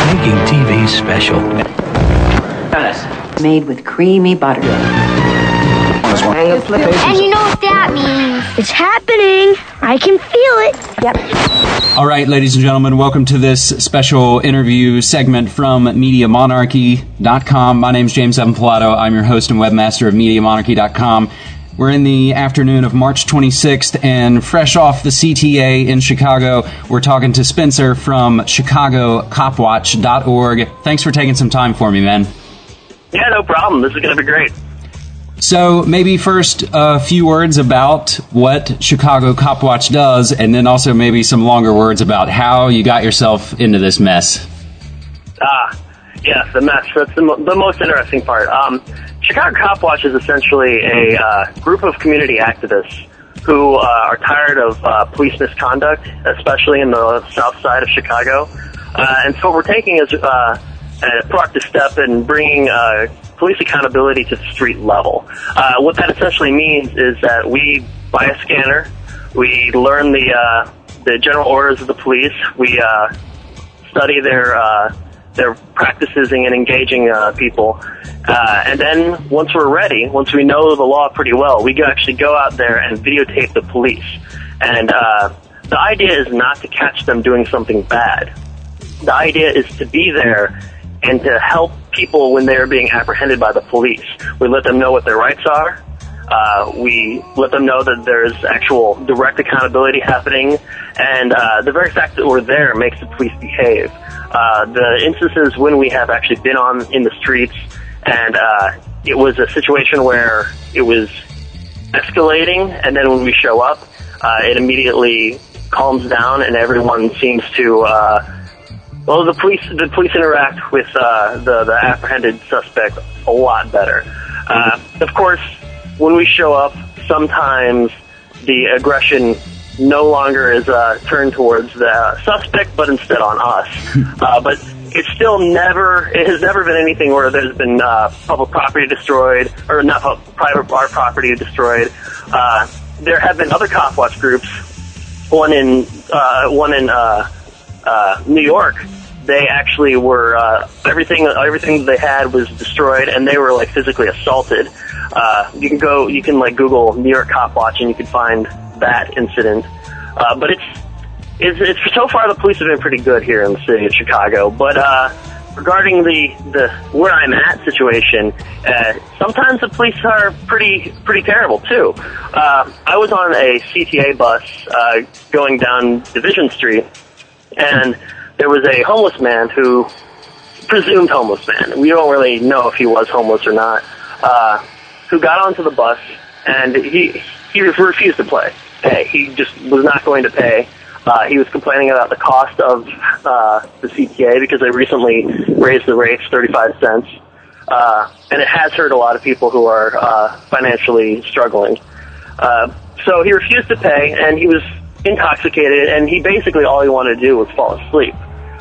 Making TV special. Made with creamy butter. And you know what that means. It's happening. I can feel it. Yep. All right, ladies and gentlemen, welcome to this special interview segment from MediaMonarchy.com. My name's James Evan Pilato. I'm your host and webmaster of MediaMonarchy.com. We're in the afternoon of March 26th, and fresh off the CTA in Chicago, we're talking to Spencer from ChicagoCopWatch.org. Thanks for taking some time for me, man. Yeah, no problem. This is going to be great. So maybe first a few words about what Chicago Cop Watch does, and then also maybe some longer words about how you got yourself into this mess. Yes, the mess. That's the most interesting part. Chicago Cop Watch is essentially a group of community activists who are tired of police misconduct, especially in the south side of Chicago. And so what we're taking is a proactive step in bringing police accountability to the street level. What that essentially means is that we buy a scanner, we learn the general orders of the police, we study their practices and engaging people, and then once we're ready, once we know the law pretty well, we can actually go out there and videotape the police. And the idea is not to catch them doing something bad. The idea is to be there and to help people when they're being apprehended by the police. We let them know what their rights are. We let them know that there's actual direct accountability happening, and the very fact that we're there makes the police behave. The instances when we have actually been in the streets, and it was a situation where it was escalating, and then when we show up, it immediately calms down, and everyone seems to the police interact with the apprehended suspect a lot better. Of course, when we show up, sometimes the aggression no longer is turned towards the suspect, but instead on us. But it has never been anything where there's been public property destroyed, or not private property destroyed. There have been other cop watch groups. One in New York. They actually were everything they had was destroyed, and they were like physically assaulted. You can Google New York Cop Watch, and you can find that incident. But it's so far the police have been pretty good here in the city of Chicago. But regarding the where I'm at situation, sometimes the police are pretty terrible too. I was on a CTA bus going down Division Street, and there was a homeless man presumed homeless man. We don't really know if he was homeless or not, who got onto the bus, and he refused to pay. He just was not going to pay. He was complaining about the cost of the CTA because they recently raised the rates 35 cents, and it has hurt a lot of people who are financially struggling. So he refused to pay, and he was intoxicated, and he basically all he wanted to do was fall asleep.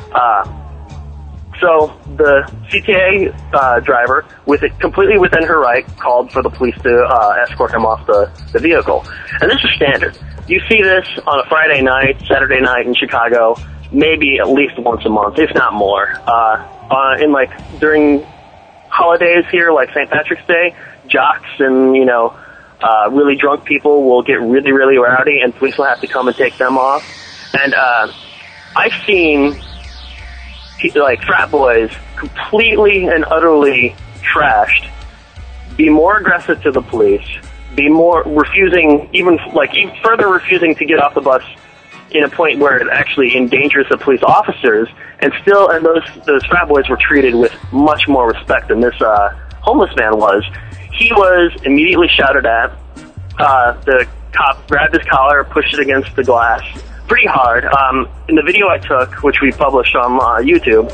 So the CTA driver, with it completely within her right, called for the police to escort him off the vehicle. And this is standard. You see this on a Friday night, Saturday night in Chicago, maybe at least once a month, if not more. During holidays here, like St. Patrick's Day, jocks and, really drunk people will get really, really rowdy, and police will have to come and take them off. And I've seen frat boys completely and utterly trashed be more aggressive to the police, be more refusing, even further refusing to get off the bus in a point where it actually endangers the police officers, and those frat boys were treated with much more respect than this homeless man was. He was immediately shouted at. The cop grabbed his collar, pushed it against the glass pretty hard. In the video I took, which we published on YouTube,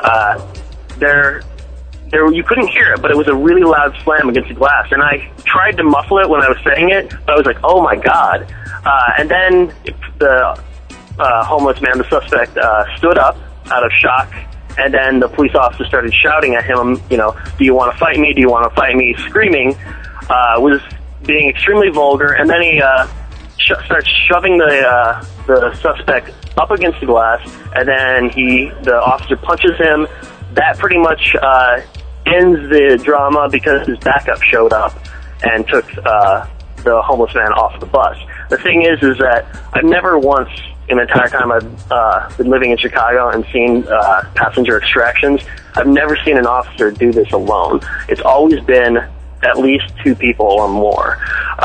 you couldn't hear it, but it was a really loud slam against the glass. And I tried to muffle it when I was saying it, but I was like, oh my God. And then the homeless man, the suspect, stood up out of shock, and then the police officer started shouting at him, do you want to fight me? Do you want to fight me? Screaming, was being extremely vulgar, and then he starts shoving the suspect up against the glass, and then the officer punches him. That pretty much ends the drama because his backup showed up and took the homeless man off the bus. The thing is that I've never once in the entire time I've been living in Chicago and seen passenger extractions, I've never seen an officer do this alone. It's always been at least two people or more.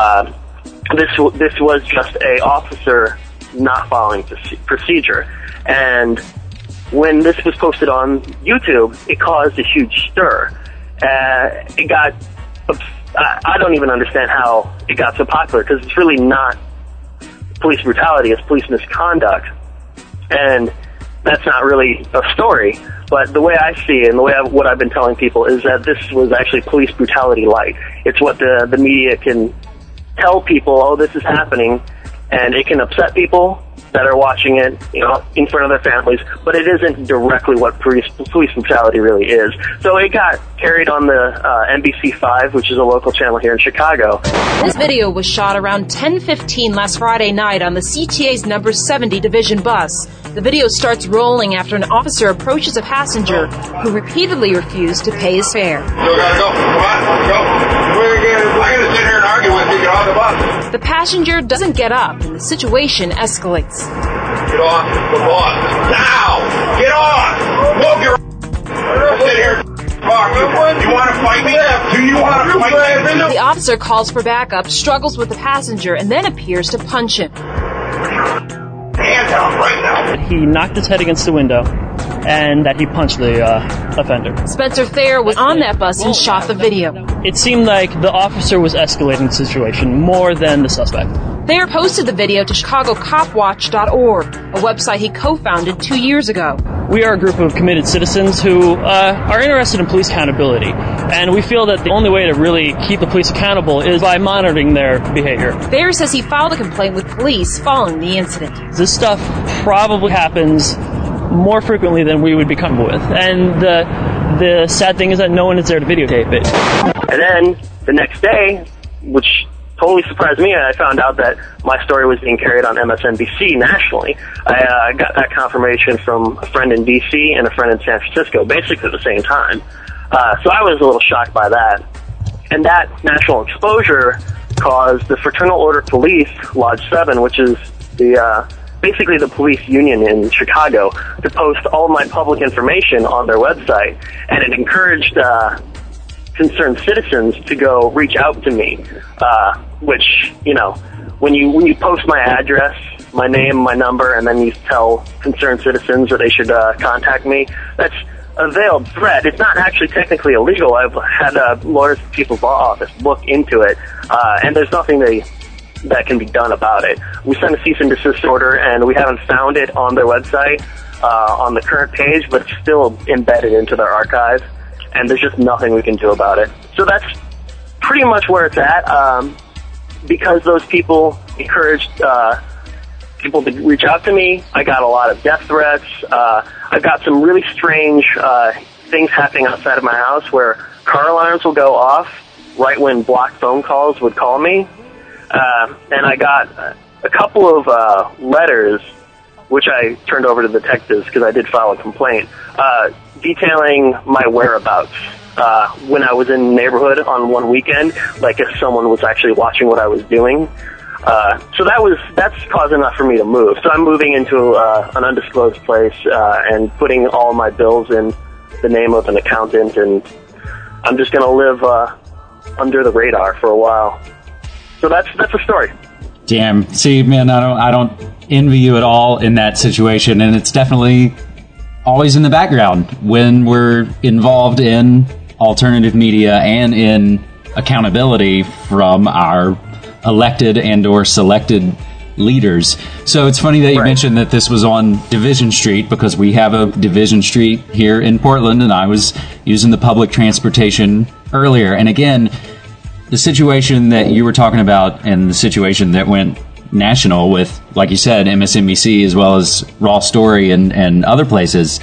This was just a officer not following procedure. And when this was posted on YouTube, it caused a huge stir. It got, I don't even understand how it got so popular, because it's really not police brutality, it's police misconduct. And that's not really a story. But the way I see it, and the way what I've been telling people, is that this was actually police brutality light. It's what the media can tell people, oh, this is happening, and it can upset people that are watching it, in front of their families, but it isn't directly what police brutality really is. So it got carried on the NBC5, which is a local channel here in Chicago. This video was shot around 10:15 last Friday night on the CTA's number 70 division bus. The video starts rolling after an officer approaches a passenger who repeatedly refused to pay his fare. Still gotta go. Come on, go. I gotta sit here and argue with you. Get off the bus. The passenger doesn't get up, and the situation escalates. Get off the bus. Now! Get off! Move your... Sit here and talk. You want to fight me? Do you want to fight me? The officer calls for backup, struggles with the passenger, and then appears to punch him. Hands out right now. He knocked his head against the window, and that he punched the offender. Spencer Thayer was on that bus and shot the video. It seemed like the officer was escalating the situation more than the suspect. Thayer posted the video to ChicagoCopWatch.org, a website he co-founded 2 years ago. We are a group of committed citizens who are interested in police accountability, and we feel that the only way to really keep the police accountable is by monitoring their behavior. Thayer says he filed a complaint with police following the incident. This stuff probably happens more frequently than we would be comfortable with, and the sad thing is that no one is there to videotape it. And then the next day, which totally surprised me, I found out that my story was being carried on MSNBC nationally. I got that confirmation from a friend in D.C. and a friend in San Francisco, basically at the same time. So I was a little shocked by that. And that national exposure caused the Fraternal Order Police, Lodge 7, which is basically the police union in Chicago, to post all of my public information on their website. And it encouraged concerned citizens to go reach out to me, which, when you post my address, my name, my number, and then you tell concerned citizens that they should contact me, that's a veiled threat. It's not actually technically illegal. I've had lawyers at People's Law Office look into it, and there's nothing that can be done about it. We sent a cease and desist order, and we haven't found it on their website, on the current page, but it's still embedded into their archive, and there's just nothing we can do about it. So that's pretty much where it's at. Because those people encouraged people to reach out to me, I got a lot of death threats. I've got some really strange things happening outside of my house where car alarms will go off right when blocked phone calls would call me. And I got a couple of letters, which I turned over to the detectives because I did file a complaint, detailing my whereabouts when I was in the neighborhood on one weekend, like if someone was actually watching what I was doing. So that's cause enough for me to move. So I'm moving into an undisclosed place and putting all my bills in the name of an accountant, and I'm just going to live under the radar for a while. So that's the story. Damn. See, man, I don't envy you at all in that situation, and it's definitely always in the background when we're involved in alternative media and in accountability from our elected and or selected leaders. So it's funny that you mentioned that this was on Division Street, because we have a Division Street here in Portland, and I was using the public transportation earlier. And again, the situation that you were talking about and the situation that went national with, like you said, MSNBC as well as Raw Story and other places,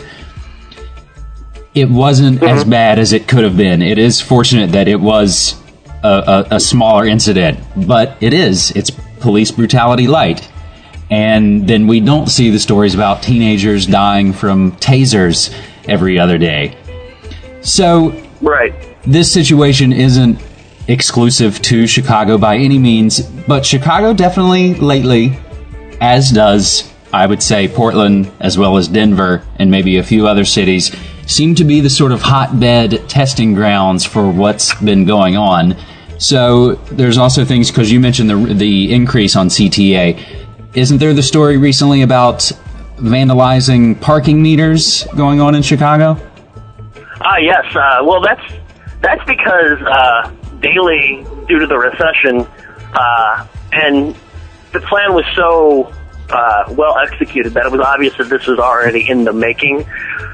it wasn't as bad as it could have been. It is fortunate that it was a smaller incident, but it's police brutality light. And then we don't see the stories about teenagers dying from tasers every other day. So, Right. this situation isn't exclusive to Chicago by any means, but Chicago definitely lately, as does, I would say, Portland, as well as Denver, and maybe a few other cities, seem to be the sort of hotbed testing grounds for what's been going on. So there's also things, because you mentioned the increase on CTA. Isn't there the story recently about vandalizing parking meters going on in Chicago? Yes. Well, that's because Daley, due to the recession, and the plan was so well executed that it was obvious that this was already in the making.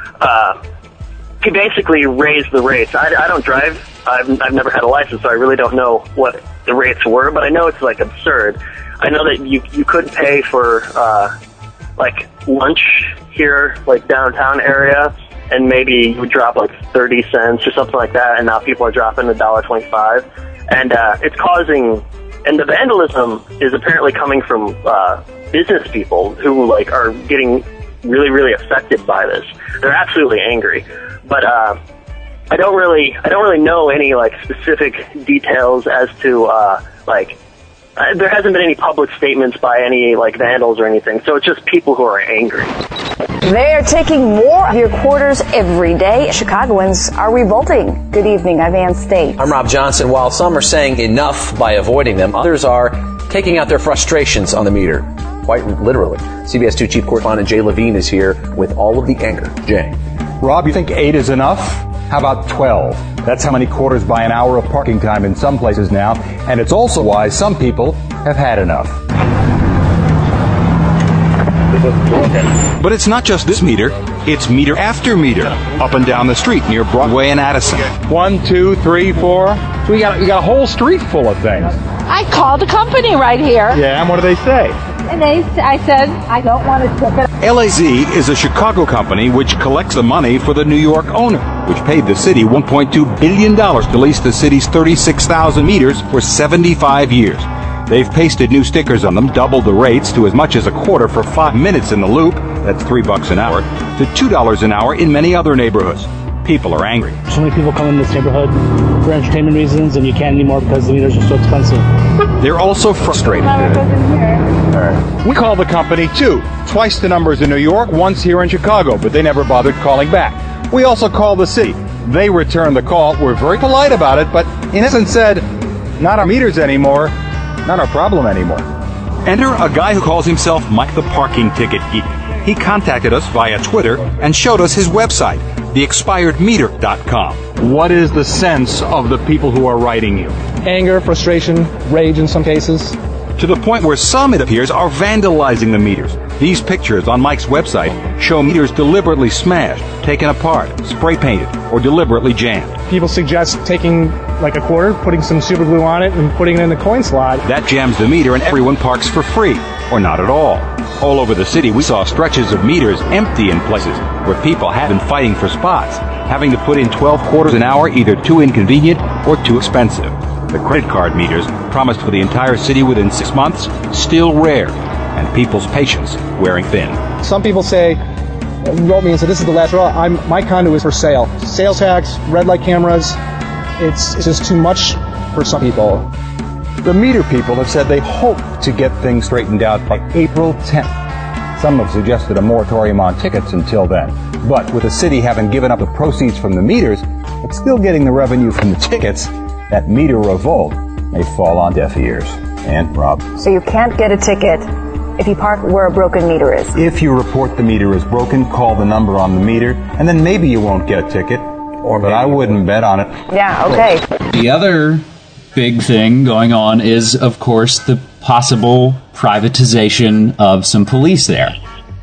He basically raised the rates. I don't drive. I've never had a license, so I really don't know what the rates were, but I know it's like absurd. I know that you could pay for like lunch here, like downtown area, and maybe you would drop like 30 cents or something like that, and now people are dropping $1.25, and it's causing. And the vandalism is apparently coming from business people who like are getting really, really affected by this. They're absolutely angry, but I don't really know any like specific details as to there hasn't been any public statements by any like vandals or anything. So it's just people who are angry. They are taking more of your quarters every day. Chicagoans are revolting. Good evening, I'm Ann State. I'm Rob Johnson. While some are saying enough by avoiding them, others are taking out their frustrations on the meter. Quite literally. CBS 2 Chief Correspondent Jay Levine is here with all of the anger. Jay. Rob, you think 8 is enough? How about 12? That's how many quarters by an hour of parking time in some places now, and it's also why some people have had enough. But it's not just this meter, it's meter after meter, up and down the street near Broadway and Addison. 1, 2, 3, 4. So we got a whole street full of things. I called the company right here. Yeah, and what do they say? And I said, I don't want to tip it. LAZ is a Chicago company which collects the money for the New York owner, which paid the city $1.2 billion to lease the city's 36,000 meters for 75 years. They've pasted new stickers on them, doubled the rates to as much as a quarter for 5 minutes in the loop, that's $3 an hour, to $2 an hour in many other neighborhoods. People are angry. So many people come in this neighborhood for entertainment reasons, and you can't anymore because the meters are so expensive. They're also frustrated. We called the company too. Twice the numbers in New York, once here in Chicago, but they never bothered calling back. We also called the city. They returned the call, were very polite about it, but in essence said, not our meters anymore, not our problem anymore. Enter a guy who calls himself Mike the Parking Ticket Geek. He contacted us via Twitter and showed us his website, theexpiredmeter.com. What is the sense of the people who are writing you? Anger, frustration, rage in some cases. To the point where some, it appears, are vandalizing the meters. These pictures on Mike's website show meters deliberately smashed, taken apart, spray painted, or deliberately jammed. People suggest taking like a quarter, putting some super glue on it, and putting it in the coin slot. That jams the meter and everyone parks for free, or not at all. All over the city, we saw stretches of meters empty in places where people had been fighting for spots, having to put in 12 quarters an hour, either too inconvenient or too expensive. The credit card meters, promised for the entire city within 6 months, still rare, and people's patience wearing thin. Some people say, wrote me and said, this is the last straw. My condo is for sale. Sales tax, red light cameras, it's just too much for some people. The meter people have said they hope to get things straightened out by April 10th. Some have suggested a moratorium on tickets until then. But with the city having given up the proceeds from the meters, but still getting the revenue from the tickets, that meter revolt may fall on deaf ears. And Rob? So you can't get a ticket if you park where a broken meter is. If you report the meter is broken, call the number on the meter, and then maybe you won't get a ticket. But I wouldn't bet on it. Yeah, okay. The other big thing going on is, of course, the possible privatization of some police there.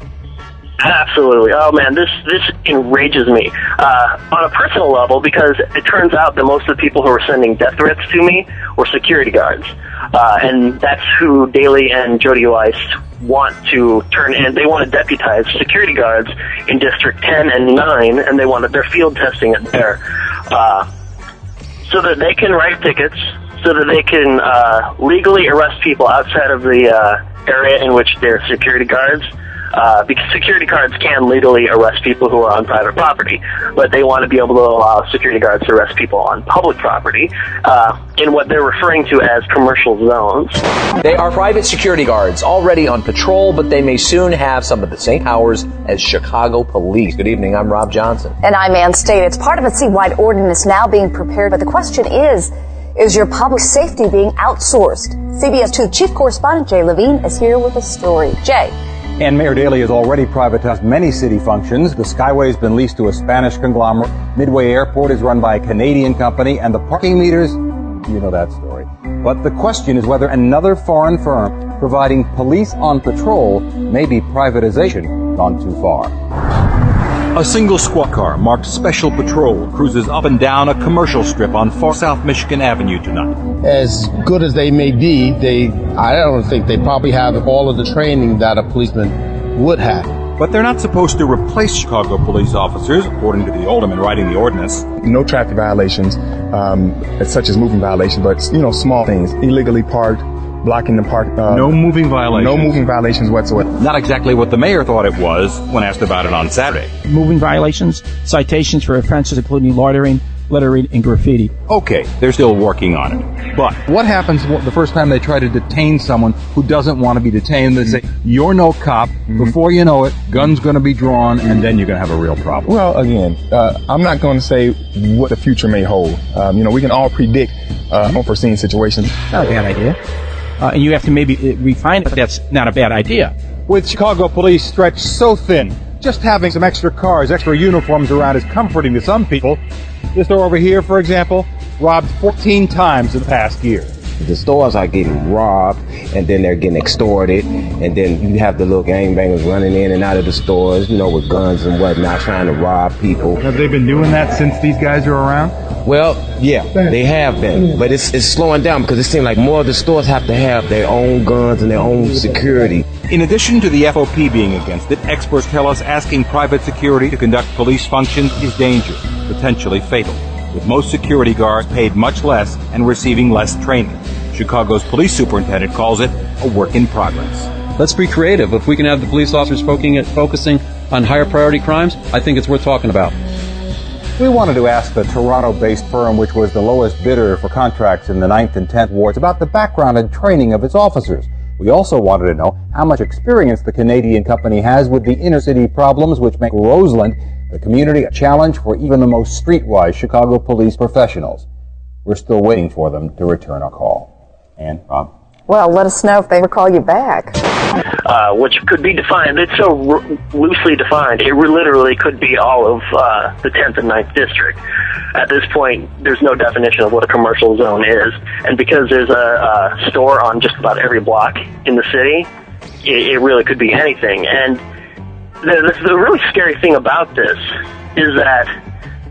Absolutely. Oh man, this enrages me on a personal level, because it turns out that most of the people who were sending death threats to me were security guards, and that's who Daley and Jody Weiss want to turn in. They want to deputize security guards in District 10 and 9, and they're field testing it there, so that they can write tickets, so that they can legally arrest people outside of the area in which they're security guards. Because security guards can legally arrest people who are on private property, but they want to be able to allow security guards to arrest people on public property in what they're referring to as commercial zones. They are private security guards already on patrol, but they may soon have some of the same powers as Chicago police. Good evening, I'm Rob Johnson. And I'm Ann State. It's part of a citywide ordinance now being prepared, but the question is your public safety being outsourced? CBS 2 Chief Correspondent Jay Levine is here with a story. Jay. And Mayor Daley has already privatized many city functions. The Skyway has been leased to a Spanish conglomerate. Midway Airport is run by a Canadian company. And the parking meters, you know that story. But the question is whether another foreign firm providing police on patrol may be privatization gone too far. A single squad car marked Special Patrol cruises up and down a commercial strip on far South Michigan Avenue tonight. As good as they may be, I don't think they probably have all of the training that a policeman would have. But they're not supposed to replace Chicago police officers, according to the alderman writing the ordinance. No traffic violations, such as moving violations, but, small things. Illegally parked, blocking the park. No moving violations. No moving violations whatsoever. Not exactly what the mayor thought it was when asked about it on Saturday. Moving violations, citations for offenses including loitering, littering, and graffiti. Okay, they're still working on it. But what happens the first time they try to detain someone who doesn't want to be detained? They say, you're no cop. Before you know it, gun's going to be drawn, and then you're going to have a real problem. Well, again, I'm not going to say what the future may hold. We can all predict unforeseen situations. Not a bad idea. And you have to maybe refine it. That's not a bad idea. With Chicago police stretched so thin, just having some extra cars, extra uniforms around is comforting to some people. This store over here, for example, robbed 14 times in the past year. The stores are getting robbed, and then they're getting extorted, and then you have the little gangbangers running in and out of the stores, with guns and whatnot, trying to rob people. Have they been doing that since these guys are around? Well, yeah, they have been, but it's slowing down because it seems like more of the stores have to have their own guns and their own security. In addition to the FOP being against it, experts tell us asking private security to conduct police functions is dangerous, potentially fatal, with most security guards paid much less and receiving less training. Chicago's police superintendent calls it a work in progress. Let's be creative. If we can have the police officers focusing on higher priority crimes, I think it's worth talking about. We wanted to ask the Toronto-based firm, which was the lowest bidder for contracts in the 9th and 10th wards, about the background and training of its officers. We also wanted to know how much experience the Canadian company has with the inner-city problems which make Roseland, the community, a challenge for even the most streetwise Chicago police professionals. We're still waiting for them to return our call. Ann, Rob? Well, let us know if they ever call you back. Which could be defined. It's so loosely defined. It literally could be all of the 10th and 9th district. At this point, there's no definition of what a commercial zone is. And because there's a store on just about every block in the city, it really could be anything. And the really scary thing about this is that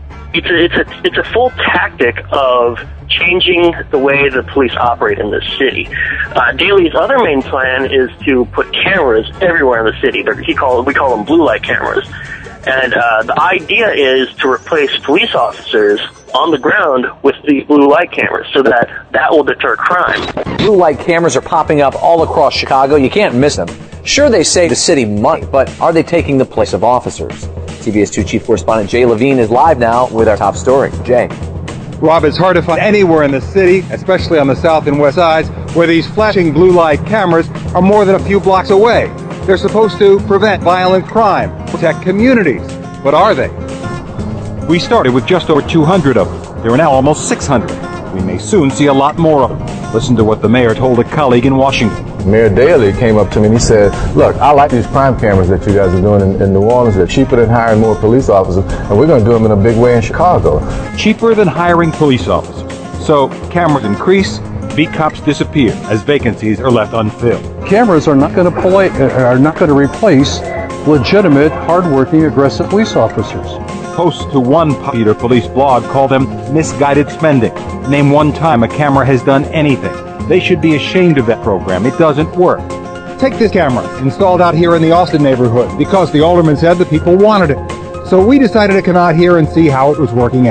it's a full tactic of changing the way the police operate in this city. Daley's other main plan is to put cameras everywhere in the city. We call them blue light cameras. And the idea is to replace police officers on the ground with the blue light cameras so that will deter crime. Blue light cameras are popping up all across Chicago. You can't miss them. Sure, they save the city money, but are they taking the place of officers? CBS 2 Chief Correspondent Jay Levine is live now with our top story. Jay. Rob, it's hard to find anywhere in the city, especially on the south and west sides, where these flashing blue light cameras are more than a few blocks away. They're supposed to prevent violent crime, protect communities. But are they? We started with just over 200 of them. There are now almost 600. We may soon see a lot more of them. Listen to what the mayor told a colleague in Washington. Mayor Daley came up to me and he said, look, I like these crime cameras that you guys are doing in New Orleans. They're cheaper than hiring more police officers, and we're going to do them in a big way in Chicago. Cheaper than hiring police officers. So cameras increase, beat cops disappear as vacancies are left unfilled. Cameras are not going to replace legitimate, hardworking, aggressive police officers. Hosts to one popular police blog call them misguided spending. Name one time a camera has done anything. They should be ashamed of that program. It doesn't work. Take this camera, installed out here in the Austin neighborhood, because the alderman said the people wanted it. So we decided to come out here and see how it was working out.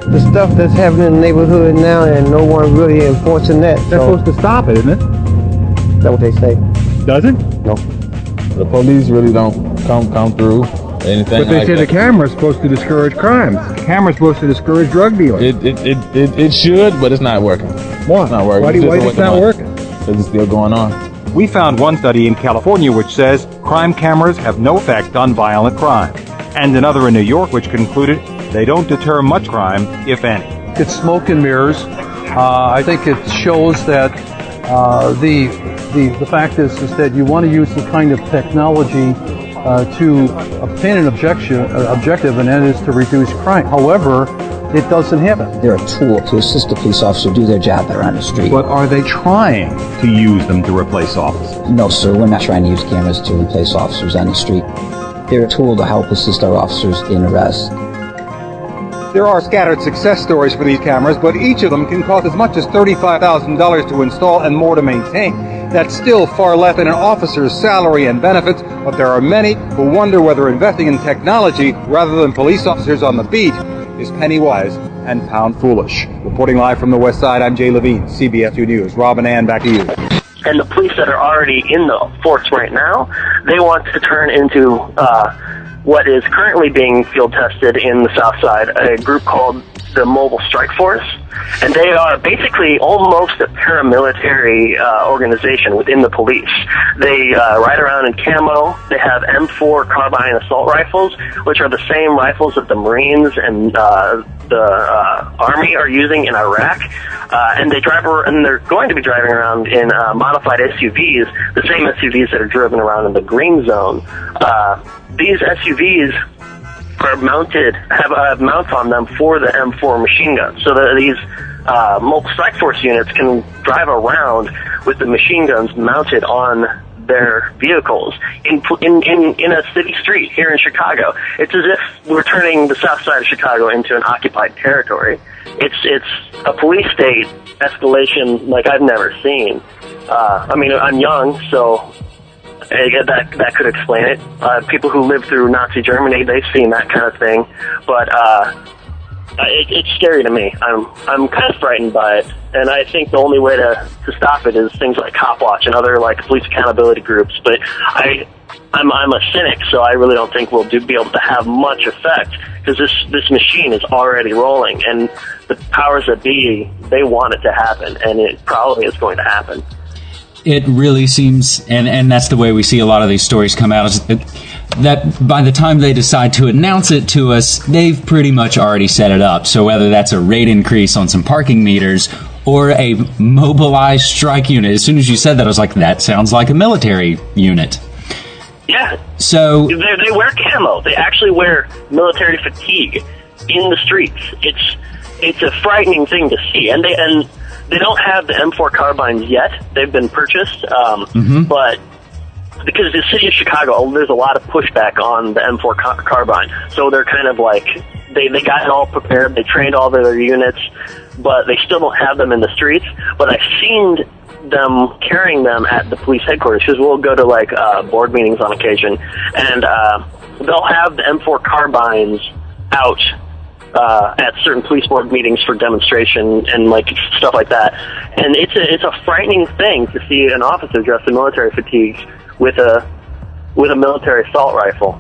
the stuff that's happening in the neighborhood now, and no one really enforcing that. They're supposed to stop it, isn't it? Is that what they say? Does it? No. The police really don't come through. Anything but they like say that. the camera's supposed to discourage crimes. The camera's supposed to discourage drug dealing. It should, but it's not working. Why? It's not working. Why is it not working? Because it's still going on. We found one study in California which says crime cameras have no effect on violent crime, and another in New York which concluded they don't deter much crime, if any. It's smoke and mirrors. I think it shows that the fact is that you want to use the kind of technology to obtain an objective, and that is to reduce crime. However, it doesn't happen. They're a tool to assist the police officer do their job better on the street. But are they trying to use them to replace officers? No, sir, we're not trying to use cameras to replace officers on the street. They're a tool to help assist our officers in arrests. There are scattered success stories for these cameras, but each of them can cost as much as $35,000 to install and more to maintain. That's still far less than an officer's salary and benefits, but there are many who wonder whether investing in technology rather than police officers on the beat is penny wise and pound foolish. Reporting live from the West Side, I'm Jay Levine, CBS 2 News. Rob and Ann, back to you. And the police that are already in the force right now, they want to turn into what is currently being field tested in the South Side, a group called the Mobile Strike Force. And they are basically almost a paramilitary organization within the police. They ride around in camo. They have M4 carbine assault rifles, which are the same rifles that the Marines and the Army are using in Iraq. And they drive around, and they're going to be driving around in modified SUVs, the same SUVs that are driven around in the Green Zone. These SUVs are mounted, have mounts on them for the M4 machine gun, so that these mobile strike force units can drive around with the machine guns mounted on their vehicles in a city street here in Chicago. It's as if we're turning the South Side of Chicago into an occupied territory. It's a police state escalation like I've never seen. I mean, I'm young, so that could explain it. People who lived through Nazi Germany, they've seen that kind of thing. But it's scary to me. I'm kind of frightened by it, and I think the only way to stop it is things like Cop Watch and other like police accountability groups. But I'm a cynic, so I really don't think we'll be able to have much effect, because this machine is already rolling, and the powers that be, they want it to happen, and it probably is going to happen. It really seems, and that's the way we see a lot of these stories come out, is that by the time they decide to announce it to us, they've pretty much already set it up. So whether that's a rate increase on some parking meters or a mobilized strike unit, as soon as you said that, I was like, that sounds like a military unit. Yeah. So they wear camo. They actually wear military fatigue in the streets. It's a frightening thing to see, and they don't have the M4 carbines yet. They've been purchased, but because the city of Chicago, there's a lot of pushback on the M4 carbine. So they're kind of like, they got it all prepared. They trained all their units, but they still don't have them in the streets. But I've seen them carrying them at the police headquarters, because we'll go to like board meetings on occasion, and they'll have the M4 carbines out at certain police board meetings for demonstration and like stuff like that. And it's a frightening thing to see an officer dressed in military fatigues with a military assault rifle.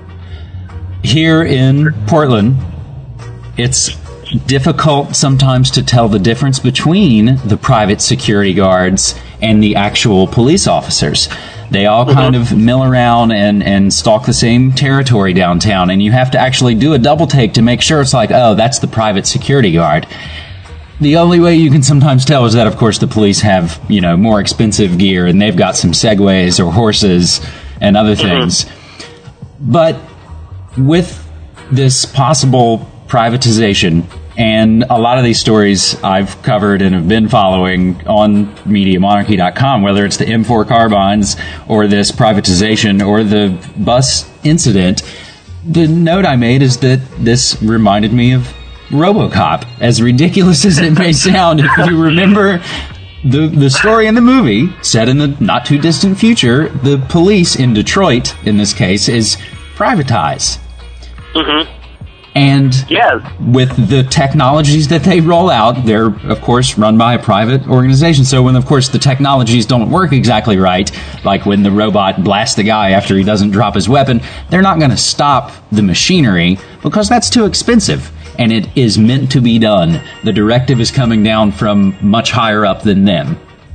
Here in Portland, it's difficult sometimes to tell the difference between the private security guards and the actual police officers. They all kind of mill around and stalk the same territory downtown, and you have to actually do a double take to make sure it's like, oh, that's the private security guard. The only way you can sometimes tell is that, of course, the police have, more expensive gear, and they've got some Segways or horses and other things. But with this possible privatization, and a lot of these stories I've covered and have been following on MediaMonarchy.com, whether it's the M4 carbines or this privatization or the bus incident, the note I made is that this reminded me of RoboCop. As ridiculous as it may sound, if you remember the story in the movie, set in the not-too-distant future, the police in Detroit, in this case, is privatized. And with the technologies that they roll out, they're, of course, run by a private organization. So when, of course, the technologies don't work exactly right, like when the robot blasts the guy after he doesn't drop his weapon, they're not going to stop the machinery because that's too expensive. And it is meant to be done. The directive is coming down from much higher up than them.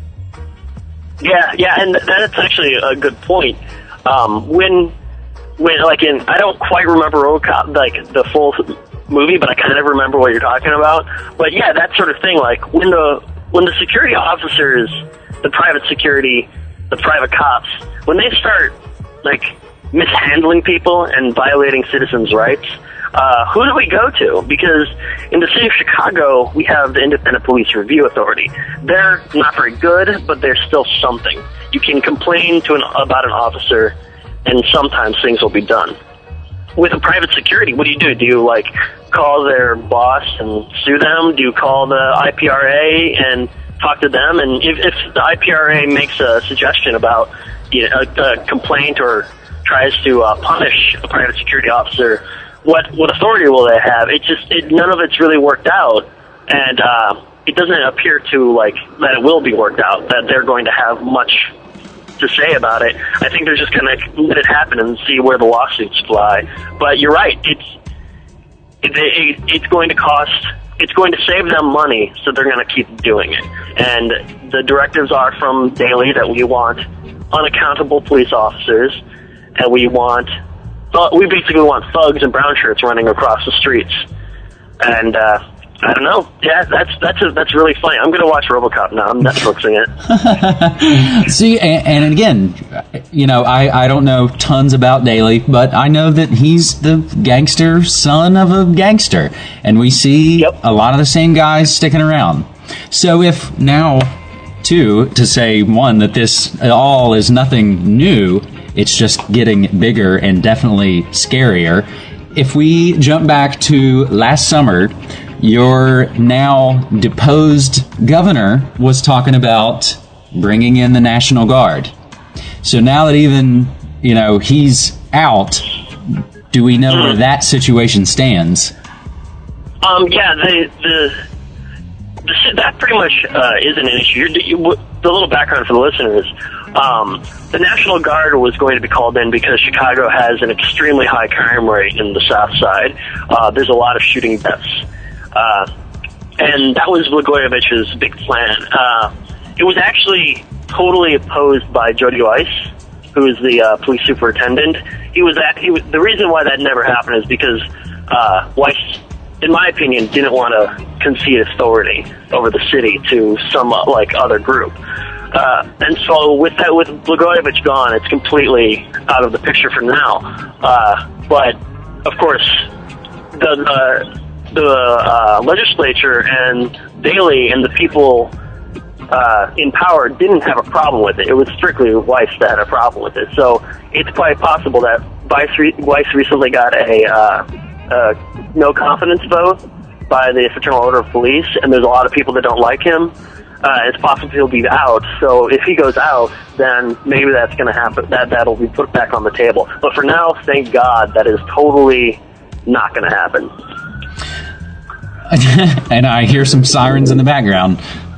Yeah, and that's actually a good point. When I don't quite remember RoboCop, like, the full movie, but I kind of remember what you're talking about. But yeah, that sort of thing, like, when the security officers, the private security, the private cops, when they start, like, mishandling people and violating citizens' rights, who do we go to? Because in the city of Chicago, we have the Independent Police Review Authority. They're not very good, but they're still something. You can complain about an officer, and sometimes things will be done. With a private security, what do? Do you, like, call their boss and sue them? Do you call the IPRA and talk to them? And if the IPRA makes a suggestion about a complaint or tries to punish a private security officer, what authority will they have? None of it's really worked out, and it doesn't appear to, like, that it will be worked out, that they're going to have much to say about it. I think they're just going to let it happen and see where the lawsuits fly. But you're right. It's going to cost. It's going to save them money, so they're going to keep doing it. And the directives are from Daley that we want unaccountable police officers, and we basically want thugs and brown shirts running across the streets. And I don't know. Yeah, that's really funny. I'm going to watch RoboCop now. I'm Netflixing it. See, and again, I don't know tons about Daley, but I know that he's the gangster son of a gangster, and we see a lot of the same guys sticking around. So if now, to say, one, that this all is nothing new, it's just getting bigger and definitely scarier. If we jump back to last summer, your now deposed governor was talking about bringing in the National Guard. So now that even, he's out, do we know where that situation stands? That pretty much isn't an issue. The little background for the listeners, the National Guard was going to be called in because Chicago has an extremely high crime rate in the South Side. There's a lot of shooting deaths. And that was Blagojevich's big plan. It was actually totally opposed by Jody Weiss, who is the police superintendent. The reason why that never happened is because Weiss, in my opinion, didn't want to concede authority over the city to some other group. And so with Blagojevich gone, it's completely out of the picture for now. But of course, the legislature and Daley and the people in power didn't have a problem with it. It was strictly Weiss that had a problem with it. So it's quite possible that Weiss recently got a no confidence vote by the Fraternal Order of Police, and there's a lot of people that don't like him. It's possible he'll be out. So if he goes out, then maybe that's going to happen. That'll be put back on the table. But for now, thank God, that is totally not going to happen. And I hear some sirens in the background.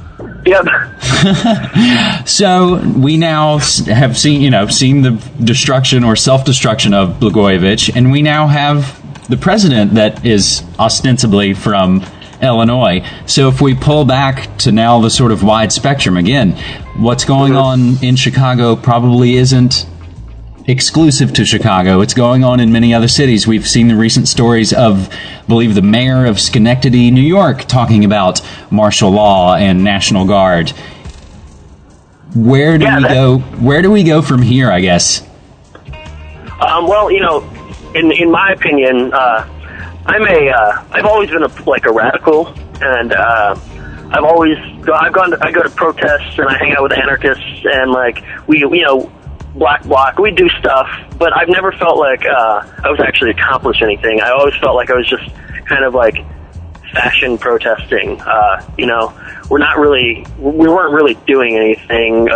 Yep. So we now have seen the destruction or self-destruction of Blagojevich, and we now have the president that is ostensibly from Illinois. So if we pull back to now the sort of wide spectrum again, what's going on in Chicago probably isn't exclusive to Chicago. It's going on in many other cities. We've seen the recent stories of, I believe, the mayor of Schenectady, New York, talking about martial law and National Guard. Where do we go from here, I guess? In my opinion, I've always been a radical, and I go to protests and I hang out with anarchists, and Black Bloc, we do stuff, but I've never felt like I was actually accomplished anything. I always felt like I was just kind of like fashion protesting. We weren't really doing anything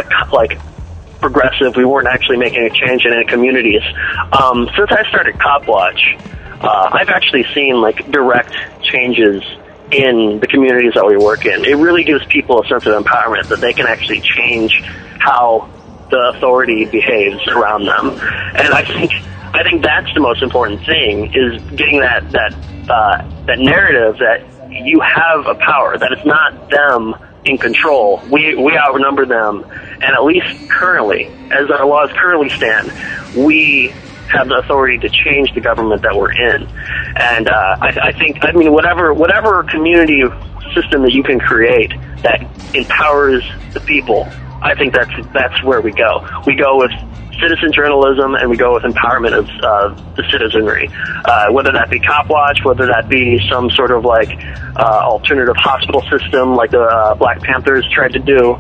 progressive. We weren't actually making a change in any communities. Since I started Cop Watch, I've actually seen like direct changes in the communities that we work in. It really gives people a sense of empowerment that they can actually change how the authority behaves around them. And I think that's the most important thing, is getting that narrative that you have a power, that it's not them in control. We outnumber them, and at least currently, as our laws currently stand, we have the authority to change the government that we're in. And I mean, whatever community system that you can create that empowers the people, I think that's where we go. We go with citizen journalism, and we go with empowerment of the citizenry, whether that be Cop Watch, whether that be some sort of like alternative hospital system like the Black Panthers tried to do.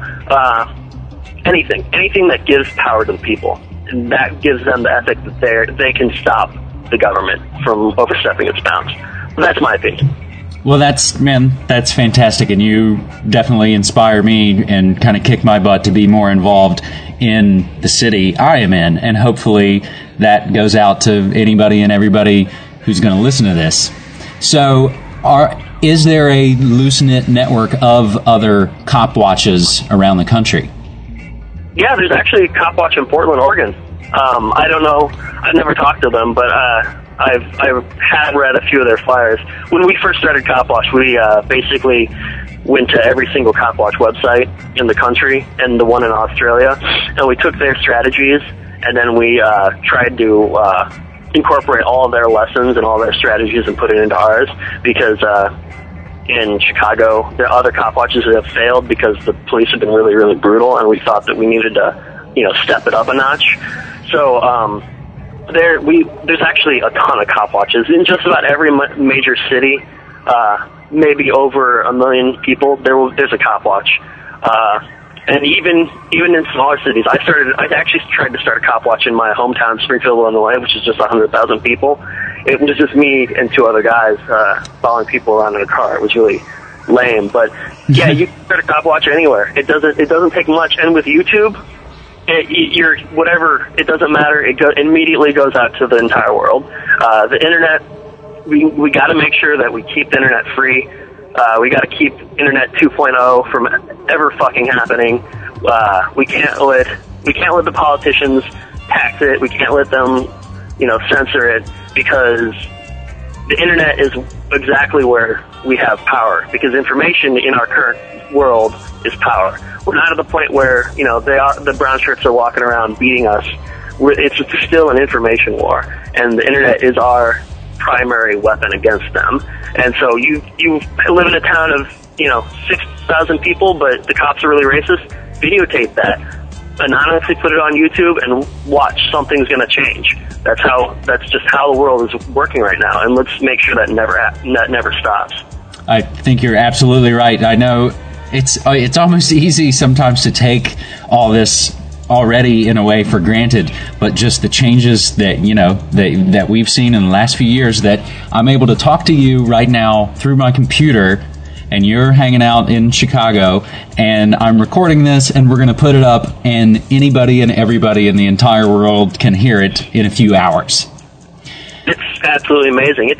Anything that gives power to the people, and that gives them the ethic that they can stop the government from overstepping its bounds. That's my opinion. Well, that's fantastic, and you definitely inspire me and kind of kick my butt to be more involved in the city I am in, and hopefully that goes out to anybody and everybody who's going to listen to this. So, is there a loose-knit network of other Cop Watches around the country? Yeah, there's actually a Cop Watch in Portland, Oregon. I don't know. I've never talked to them, but I've had read a few of their flyers. When we first started Cop Watch, we basically went to every single Cop Watch website in the country and the one in Australia, and we took their strategies, and then we tried to incorporate all of their lessons and all their strategies and put it into ours, because in Chicago, there are other Cop Watches that have failed because the police have been really, really brutal, and we thought that we needed to, step it up a notch. So there's actually a ton of Cop Watches in just about every major city. Maybe over 1 million people. There's a Cop Watch, and even in smaller cities. I actually tried to start a Cop Watch in my hometown, Springfield, Illinois, which is just 100,000 people. It was just me and two other guys following people around in a car. It was really lame, but yeah, you can start a Cop Watch anywhere. It doesn't take much, and with YouTube, it doesn't matter. It immediately goes out to the entire world. The internet, we got to make sure that we keep the internet free. We got to keep Internet 2.0 from ever fucking happening. We can't let the politicians tax it. We can't let them, censor it, because the internet is exactly where we have power, because information in our current world is power. We're not at the point where, the brown shirts are walking around beating us. It's still an information war, and the internet is our primary weapon against them. And so you live in a town of 6,000 people, but the cops are really racist. Videotape that, anonymously put it on YouTube, and watch. Something's going to change. That's just how the world is working right now, and let's make sure that never stops. I think you're absolutely right. I know it's almost easy sometimes to take all this already in a way for granted, but just the changes that that we've seen in the last few years, that I'm able to talk to you right now through my computer, and you're hanging out in Chicago, and I'm recording this, and we're going to put it up, and anybody and everybody in the entire world can hear it in a few hours. It's absolutely amazing.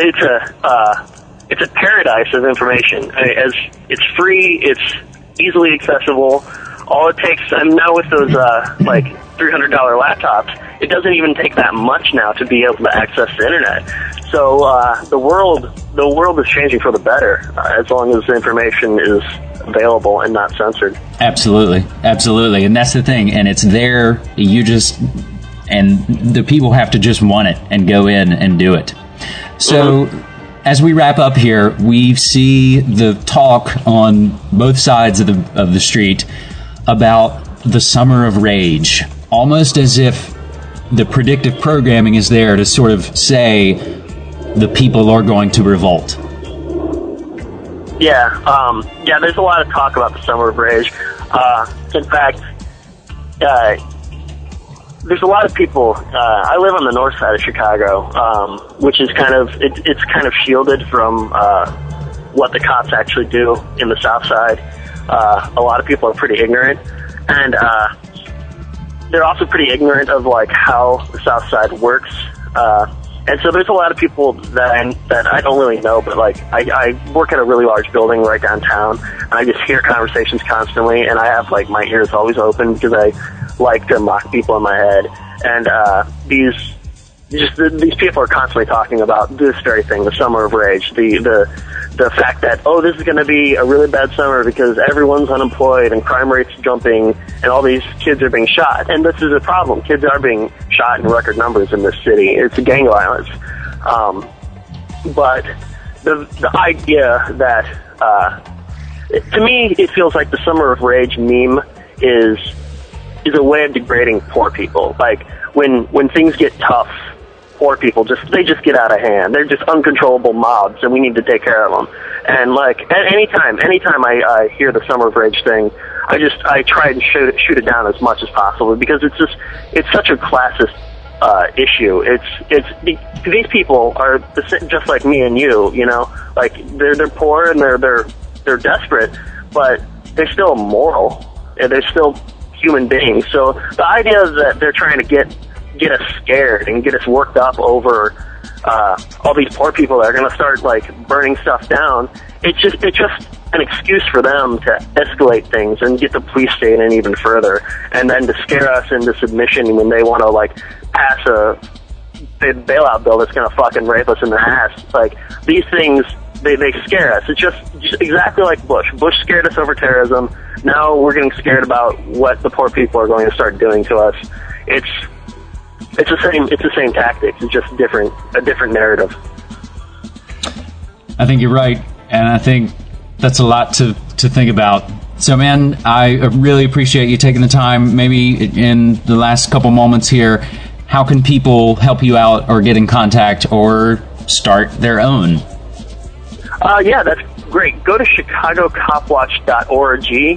It's a paradise of information. As it's free, it's easily accessible. All it takes, and now with those like $300 laptops, it doesn't even take that much now to be able to access the internet. So the world is changing for the better, as long as the information is available and not censored. Absolutely, and that's the thing. And it's there. And the people have to just want it and go in and do it. So. Mm-hmm. As we wrap up here, we see the talk on both sides of the street about the summer of rage, almost as if the predictive programming is there to sort of say the people are going to revolt. Yeah, there's a lot of talk about the summer of rage. In fact, there's a lot of people. I live on the north side of Chicago, which is it's kind of shielded from what the cops actually do in the south side. A lot of people are pretty ignorant, and they're also pretty ignorant of like how the south side works. And so there's a lot of people that I don't really know, but like I work at a really large building right downtown, and I just hear conversations constantly, and I have like my ears always open because I like to mock people in my head. And these people are constantly talking about this very thing, the summer of rage, the fact that, oh, this is going to be a really bad summer because everyone's unemployed and crime rates jumping and all these kids are being shot. And this is a problem. Kids are being shot in record numbers in this city. It's gang violence. But the idea that, to me, it feels like the summer of rage meme is a way of degrading poor people. Like, when things get tough, poor people they just get out of hand. They're just uncontrollable mobs, and we need to take care of them. And like anytime I hear the summer of rage thing, I try and shoot it down as much as possible because it's such a classist issue. These people are just like me and you know, like they're poor and they're desperate, but they're still moral and they're still human beings. So the idea that they're trying to get us scared and get us worked up over all these poor people that are going to start like burning stuff down, it's just an excuse for them to escalate things and get the police state in even further, and then to scare us into submission when they want to like pass a bailout bill that's going to fucking rape us in the ass. Like these things, they scare us. It's just exactly like Bush. Bush scared us over terrorism. Now we're getting scared about what the poor people are going to start doing to us. It's the same tactics. It's just a different narrative. I think you're right, and I think that's a lot to think about. So, man, I really appreciate you taking the time. Maybe in the last couple moments here, how can people help you out or get in contact or start their own? Yeah, that's great. Go to ChicagoCopWatch.org.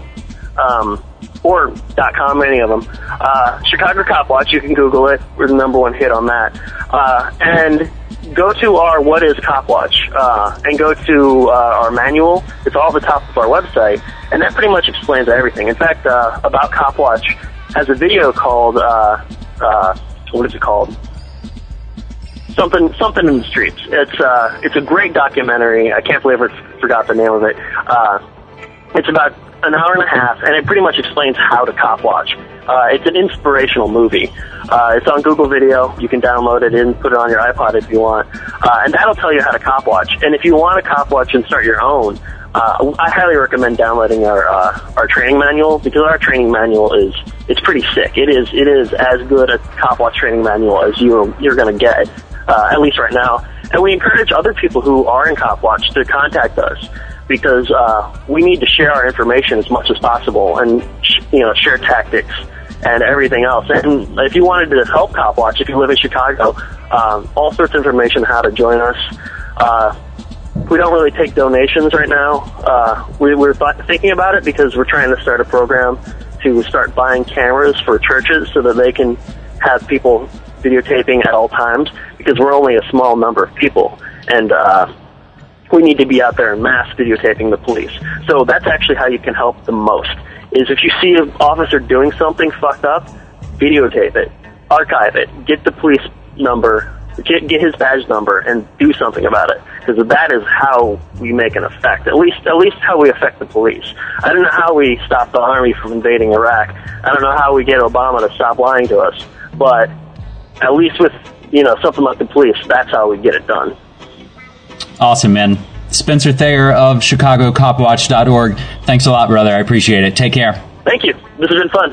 Or .com, any of them. Chicago Cop Watch, you can Google it. We're the #1 hit on that. And go to our What is Cop Watch, and go to our manual. It's all at the top of our website, and that pretty much explains everything. In fact, About Cop Watch has a video called, what is it called? Something in the Streets. It's a great documentary. I can't believe I forgot the name of it. It's about an hour and a half, and it pretty much explains how to cop watch. It's an inspirational movie. It's on Google Video. You can download it and put it on your iPod if you want. And that'll tell you how to cop watch. And if you want to cop watch and start your own, I highly recommend downloading our training manual, because our training manual it's pretty sick. It is as good a cop watch training manual as you're going to get, at least right now. And we encourage other people who are in cop watch to contact us, because we need to share our information as much as possible, and share tactics and everything else. And if you wanted to help Cop Watch, if you live in Chicago, all sorts of information how to join us. We don't really take donations right now. We're thinking about it because we're trying to start a program to start buying cameras for churches so that they can have people videotaping at all times, because we're only a small number of people, and we need to be out there in mass videotaping the police. So that's actually how you can help the most, is if you see an officer doing something fucked up, videotape it, archive it, get the police number, get his badge number, and do something about it, because that is how we make an effect, at least how we affect the police. I don't know how we stop the army from invading Iraq. I don't know how we get Obama to stop lying to us, but at least with something like the police, that's how we get it done. Awesome, man. Spencer Thayer of ChicagoCopWatch.org. Thanks a lot, brother. I appreciate it. Take care. Thank you. This has been fun.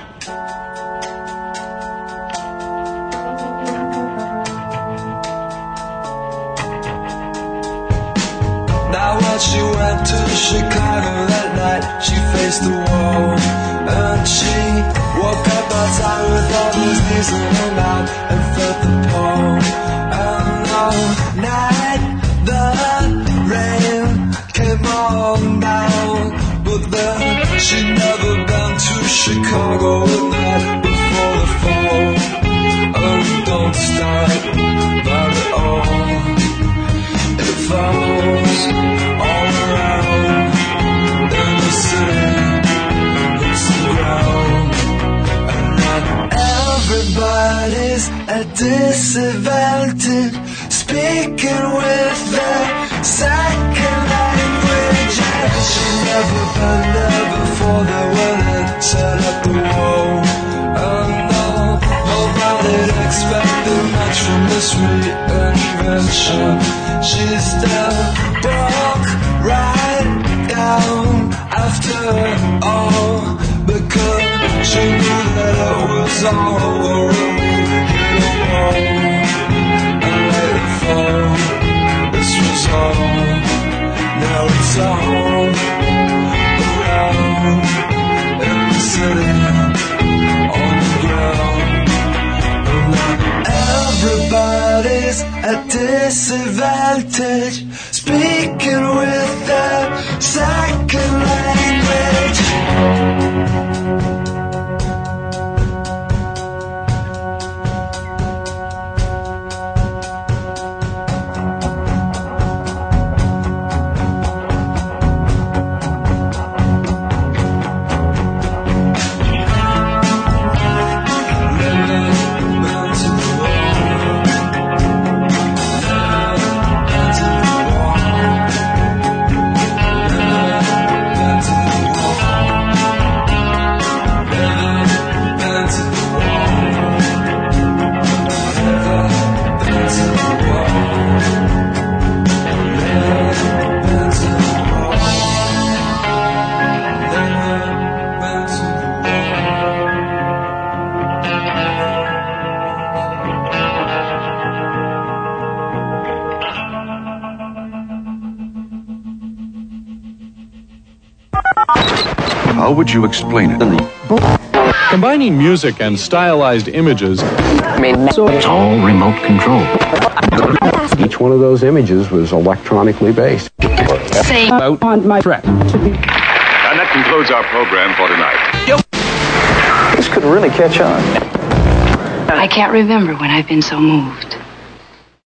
Now when she went to Chicago that night, she faced the wall, and she woke up outside with all those knees in her mouth and felt the pole. And all night the rain came on down, but then she'd never been to Chicago the night before the fall. Oh, don't stop, not at all. It falls all around in the city, hits the ground, and not everybody's at disadvantage. speaking with their second language. And she never been there before they went and set up the wall. And no, nobody'd expected much from this reinvention. She still broke right down after all, because she knew that it was all over and we would get along and let it fall. This was all, now it's all around in the city, on the ground. And now everybody's at disadvantage, speaking with their second language. How would you explain it? Combining music and stylized images. It's all remote control. Each one of those images was electronically based. Say out on my track. And that concludes our program for tonight. This could really catch on. I can't remember when I've been so moved.